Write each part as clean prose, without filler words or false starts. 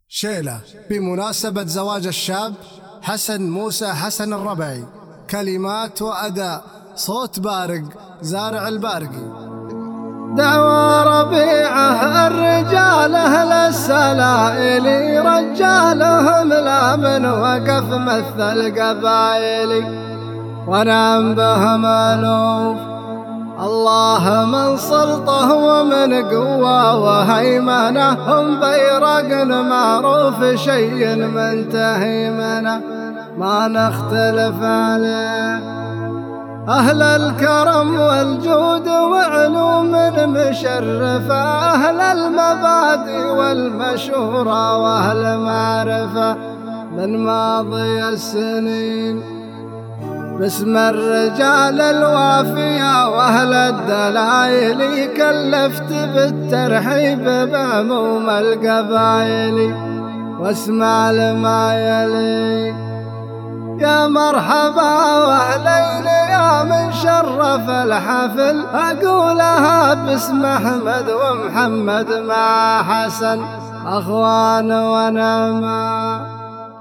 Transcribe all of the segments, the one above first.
شيلة بمناسبة زواج الشاب حسن موسى حسن الربعي. كلمات وأداء صوت بارق زارع البارقي. دعوى ربيعه الرجال أهل السلائل، رجالهم لا من وقف مثل قبائلي، ونعم بهم ألوف الله من سلطه ومن قوة وهيمنة، هم بيرق معروف شيء منتهي منه ما نختلف عليه. أهل الكرم والجود وعلوم مشرفة، أهل المبادئ والمشورة وأهل معرفة من ماضي السنين، باسم الرجال الوافية وأهل الدلائل كلفت بالترحيب بعموم القبائل. واسمع لما يلي: يا مرحبا واهلين يا من شرف الحفل، أقولها باسم أحمد ومحمد مع حسن أخوان ونعما.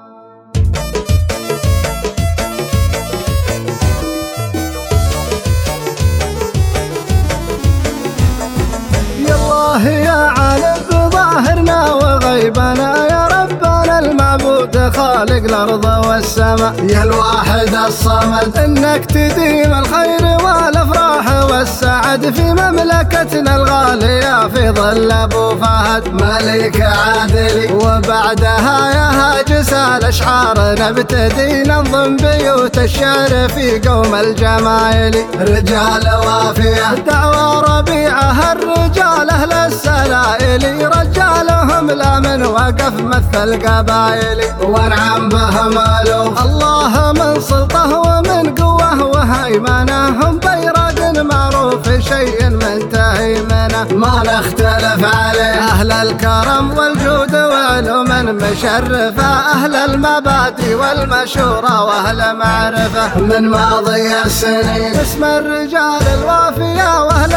يالله يا عالم بظاهرنا وغيبنا، يا ربنا المعبود خالق الأرض والسماء، يا الواحد الصمد إنك تديم الخير والأفراح والسعد في مملكتنا الغالية في ظل أبو فهد ملك عادل. وبعدها يا هاجس الأشعار نبتدي ننظم بيوت الشعر في قوم الجمايل. رجال وافية دعوى ربيعه الرجال أهل السلائل، رجالهم لا من وقف مثل قبائلي، ونعم بهم ألوف الله من سلطه ومن قوة وهيمنة، هم بيرق معروف شيء منتهي منه ما نختلف عليه. أهل الكرم والجود وعلوم مشرفة، أهل المبادئ والمشورة وأهل معرفة من ماضي السنين، اسم الرجال الوافية وأهل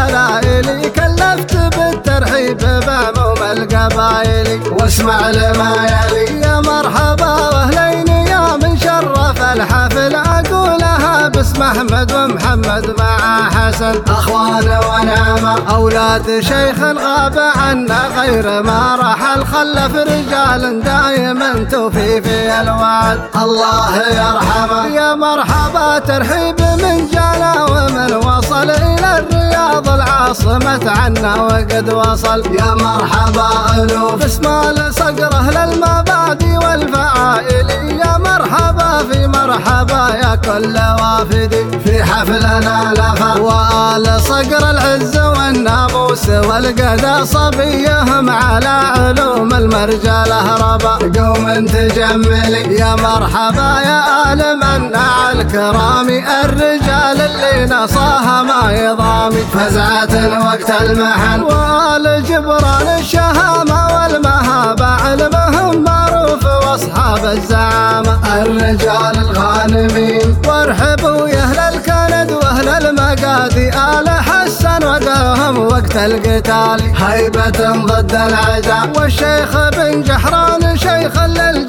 السلائل كلفت بالترحيب بعموم القبائل. واسمع لما يلي: يا مرحبا واهلين يا من شرف الحفل، أقولها باسم أحمد ومحمد مع حسن أخوان ونعمة، أولاد شيخ غاب عنا غير ما رحل، خلف رجال دائما توفي في الوعد الله يرحمه. يا مرحبا ترحيب من جانا ومن وصل إلى الرياض العاصمة عنا وقد وصل، يا مرحبا ألوف باسم صقره للمبادئ والفعائل، يا مرحبا في مرحبا يا كل وافد في حفلنا لفا، وآل صقر العز والناموس والقدا صبيهم على علوم المرجله ربا قوم تجملي. يا مرحبا يا آل منع الكرام الرجال اللي نصاها ما يضامي، فزعة وقت المحن وآل جبران الشهامة والمهابة، علمهم معروف واصحاب الزعامة الرجال الغانمين. وارحبوا يا اهل الكند واهل المقادي، آل حسن وقاهم وقت القتال هيبة ضد العداء، والشيخ بن جحران شيخ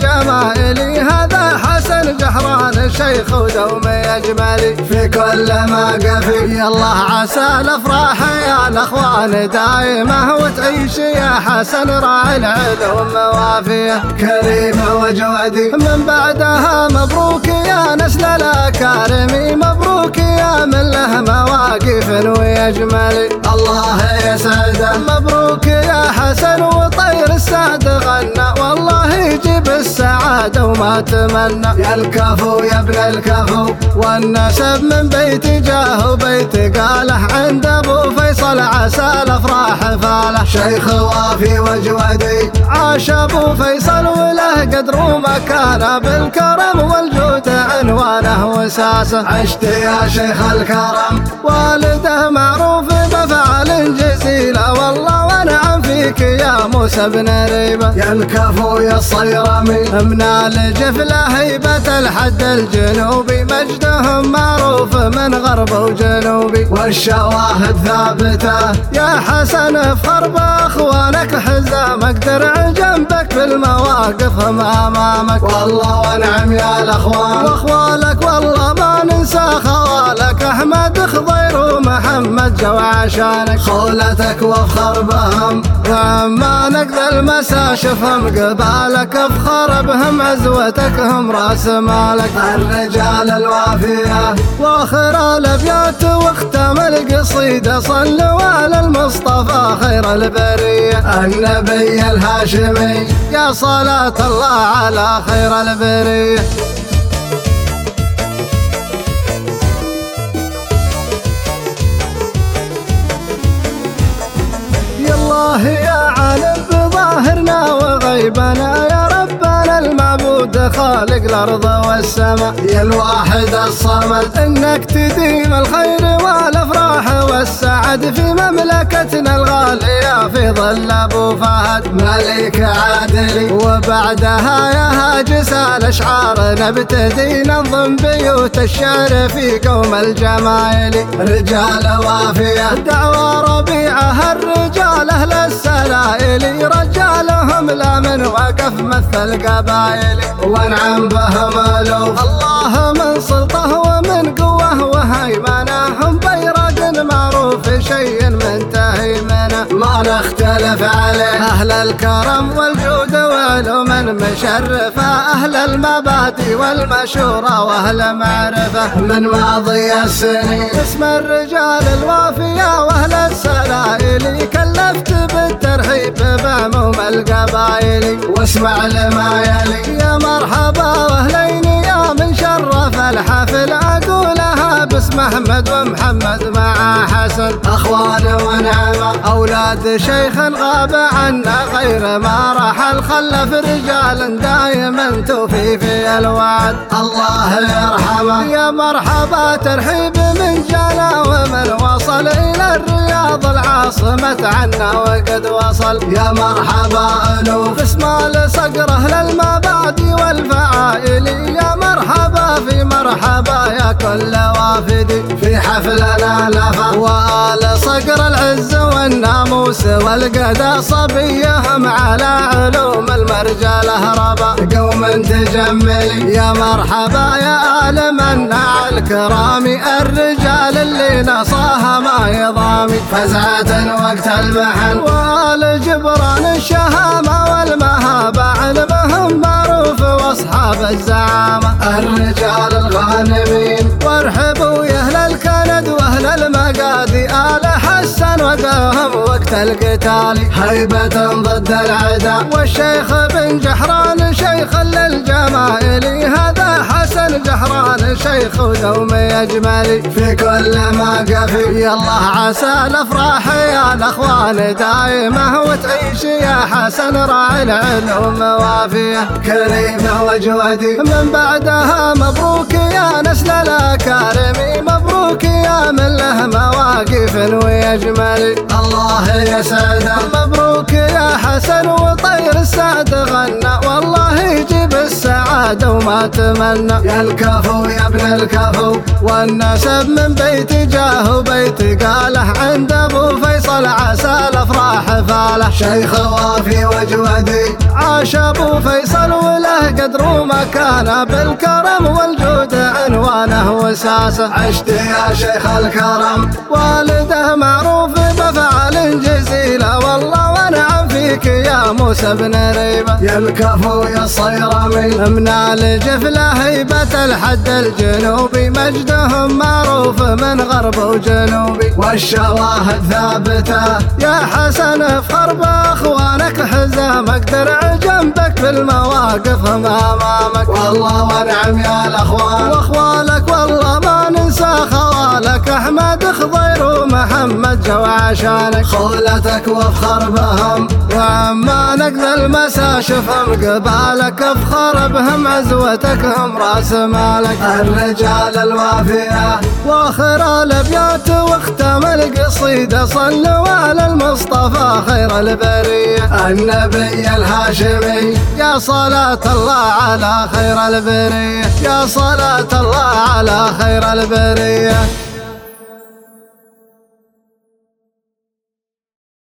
للجمائل، هذا حسن جحران شيخ ودوم يجملي في كل ما قفي. يالله عسى الافراح يا الاخوان دائمه، وتعيش يا حسن راعي العلوم وافيه كريمه وجودي. من بعدها مبروك يا نسل الاكارم، مبروك يا من له مواقف ويجملي الله يسعده. مبروك يا حسن وطير السعد غنى، والله يجيب السعاده وما تمنى. يا الكفو يا ابن الكفو والنسب من بيت جاه وبيت قاله، عند ابو فيصل عسى الافراح فاله، شيخ وافي وجودي عاش ابو فيصل وله قدر ومكانه، بالكرم والجود عنوانه وساسه. عشت يا شيخ الكرم والده معروف بفعل جزيله، والله ونعم فيك يا موسى بن ريبه. يا الكفو يا الصيرمي من الجفله هيبه الحد الجنوبي، مجدهم معروف من غرب وجنوبي، والشواهد ثابته. يا حسن افخر باخوانك حزامك درع جنبك بك في المواقف امامك. والله ونعم يا الاخوان واخوالك، والله ما ننسى خوالك احمد خضير ومحمد جو عشانك. خولتك وافخر بهم وعما نقضي المسا شفهم قبالك، افخر بهم عزوتك هم راس مالك. الرجال الوافيه واخر الابيات واختم القصيده، صلوا على المصطفى خير البريه النبي الهاشمي، يا صلاة الله على خير البريه. يالله يا عالم بظاهرنا وغيبنا، يا ربنا المعبود خالق الارض والسماء، يا الواحد الصمد انك تديم الخير والافراح والسعد في مملكتنا الغاليه، في ظل ابو فهد ملك عادل. وبعدها يا هاجس الاشعار نبتدي ننظم بيوت الشعر في قوم الجمايل. رجال وافيه دعوى ربيعه الرجال اهل السلائل، رجالهم لا من وقف مثل قبائل، وانعم بهم الوف الله من سلطه ومن قوه وهيمنه، هم بيرق معروف شيء منتهي منه ما نختلف عليه. اهل الكرم والجود والعلوم مشرفه، اهل المبادئ والمشوره واهل معرفه، من ماضي السنين اسم الرجال الوافيه واهل السلائل، كلفت بالترحيب بعموم القبائل. واسمع لما يلي يا مرحبا واهلين يا من شرف الحفل، اقولها باسم احمد ومحمد مع حسن، اخوان ونعمه اولاد شيخ غاب عنا غير ما رحل، خلف رجال دايما توفي في الوعد الله يرحمه. يا مرحبا ترحيب من جانا ومن وصل الى الرياض العاصمة عنا وقد وصل، يا مرحبا الوف اسمال صقره للمبادئ والفعائل، يا مرحبا في مرحبا يا كل وافدي في حفلنا نفى. وآل صقر العز والناموس والقدا صبيهم على علوم المرجله ربا، قوم تجملي يا مرحبا يا آل مناع الكرام، الرجال اللي نصاها ما يضامي فزعة وقت المحن. وآل جبران الشهامة والمهابة علمهم معروف واصحاب الزعامة، الرجال الغانمين وارحبوا يا اهل الكند واهل المقادي، آل حسن وقاهم وقت القتال هيبة ضد العدا، والشيخ بن جحران شيخ للجمائل، هذا حسن جحران شيخ ودوم يجملي في كل موقف. يالله عسى الافراح يا الاخوان دايمه، وتعيش يا حسن راعي العلوم وافيه كريمه وجودي. من بعدها مبروك يا نسل الاكارم، مبروك يا من له مواقف ويجمل الله يسعده. مبروك يا حسن وطير السعد غنى، والله يجيب السعاده وما تمنى. يا الكفو يا ابن الكفو والنسب من بيت جاه بيت قاله، عند ابو فيصل عسى الافراح فاله، شيخ وافي وجودي عاش ابو فيصل وله قدر ومكانه، بالكرم والجود عنوانه وساسه. عشت يا شيخ الكرم والده معروف بفعل جزيله، والله ونعم فيك يا موسى بن ريبه. يا الكفو يا الصيرمي من الجفله هيبه الحد الجنوبي، مجدهم معروف من غرب وجنوبي، والشواهد ثابته يا حسن افخر باخوانك، حزامك درع جنبك في المواقف امامك. والله ونعم يا الاخوان واخوالك، والله ما ننسى خوالك احمد خضير ومحمد جو عشانك. خولتك وافخر بهم وعما نقضي المسا شفهم قبالك، افخر بهم عزوتك هم راس مالك. الرجال الوافيه واخر الابيات واختم القصيده، صلوا على المصطفى خير البريه النبي الهاشمي، يا صلاة الله على خير البريه، يا صلاة الله على خير البريه.